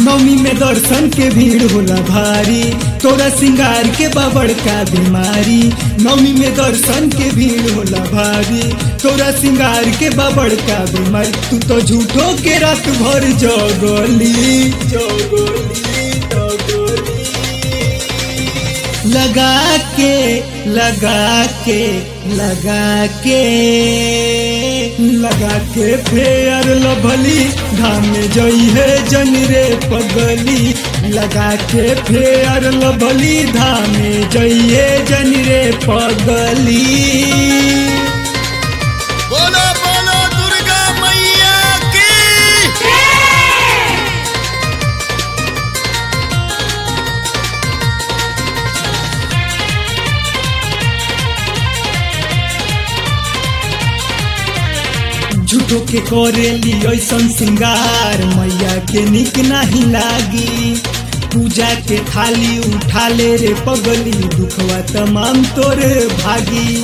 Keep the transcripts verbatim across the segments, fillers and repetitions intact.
नवमी में दर्शन के भीड़ होला भारी, तोरा सिंगार के बाबड़ का बीमारी। नवमी में दर्शन के भीड़ होला भारी, तोरा सिंगार के बाबड़ का बीमारी। तू तो झूठो के रात भर जगली जगली जगली लगा के लगा के लगा के लगा के फेयर लभली धाम में जई है जन रे पगली। लगा के फेयर लभली धाम में जई है जन रे पगली। बोलो बोलो दुर्गा मैया की। झूठो के करेली ऐसन सिंगार, मैया के निक नहीं लागी। पूजा के थाली उठा ले रे पगली, दुखवा तमाम तोरे भागी।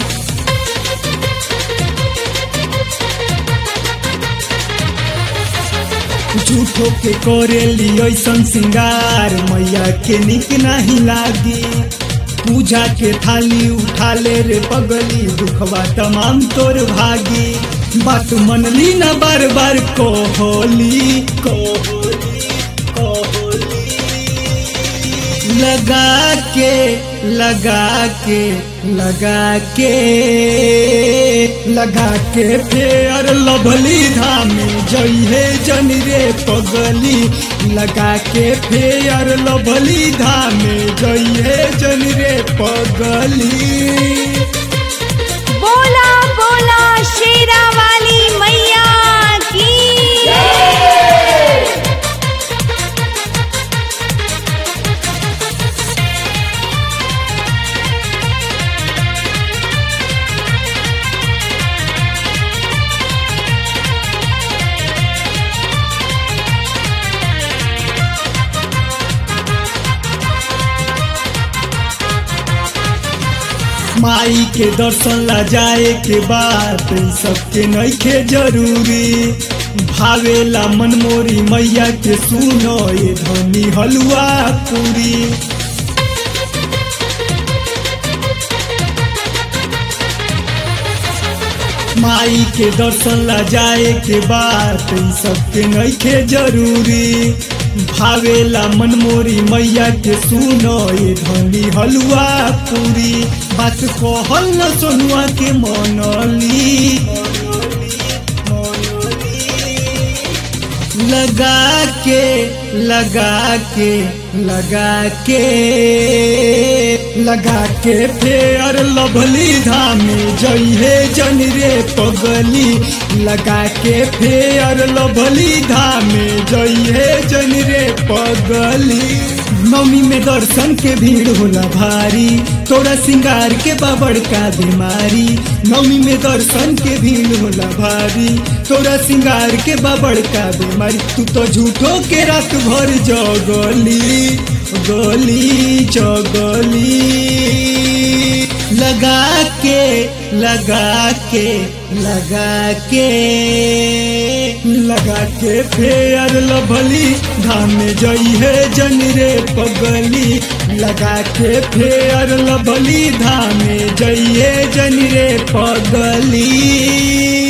झूठो के करेली ऐसन सिंगार, मैया के निक नहीं लागी। पूजा के थाली उठा ले रे पगली, दुखवा तमाम तोर भागी। बात मनली ना बार बार कोहली कोहली कोहली लगा के लगा के लगा के लगा के फेयर लभली धाम में जई है जन रे पगली। लगा के फेयर लभली धाम में जई है जन रे पगली। बोला बोला शेरा वाली मैया की। माई के दर्शन ला जाए के बाद सबके नइखे जरूरी। भावेला मनमोरी मैया के सुनो ये धनी हलवा पूरी। माई के दर्शन ला जाए के बाद सबके नइखे जरूरी। भावेला मनमोरी मैया के सुनो ये धनी हलवा पूरी। बात कहल न सोनुआ के मनली लगा के लगा के लगा के लगा के फेयर लभली धाम में जई है जन रे पगली। लगा के फेयर लभली धाम में जई है जन रे पगली। नवमी में दर्शन के भीड़ होला भारी, तोरा सिंगार के बाबड़ का बीमारी। नवमी में दर्शन के भीड़ होला भारी, तोरा सिंगार के बाबड़ का बीमारी। तू तो झूठो के रात भर जगली गली जगली लगा के लगा के लगा के लगा के फेयर लभली धाम में जई है जन रे पगली। लगा के फेयर लभली धाम में जई है जन रे पगली।